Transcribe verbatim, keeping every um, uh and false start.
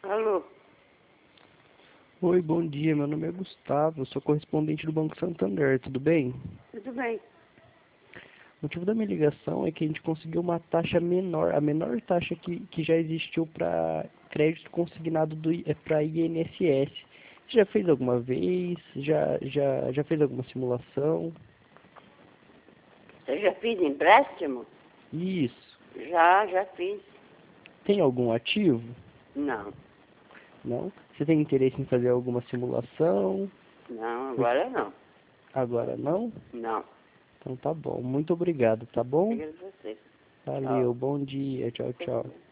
Alô? Oi, bom dia. Meu nome é Gustavo, eu sou correspondente do Banco Santander, tudo bem? Tudo bem. O motivo da minha ligação é que a gente conseguiu uma taxa menor, a menor taxa que, que já existiu para crédito consignado para I N S S. Você já fez alguma vez? Já, já, já fez alguma simulação? Você já fez empréstimo? Isso. Já, já fiz. Tem algum ativo? Não, Não? Você tem interesse em fazer alguma simulação? não, agora não. Agora não? Não. Então tá bom. Muito obrigado, tá bom? Obrigado a você. Valeu, Tchau. bom dia, tchau, tchau.